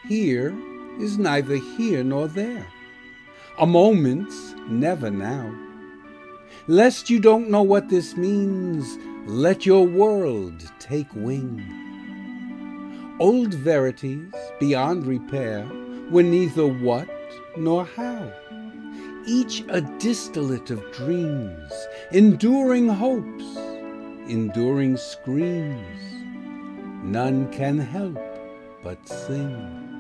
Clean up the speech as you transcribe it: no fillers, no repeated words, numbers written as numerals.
Here is neither here nor there. A moment's never now. Lest you don't know what this means, let your world take wing. Old verities beyond repair were neither what nor how. Each a distillate of dreams, enduring hopes, enduring screams. None can help but sing.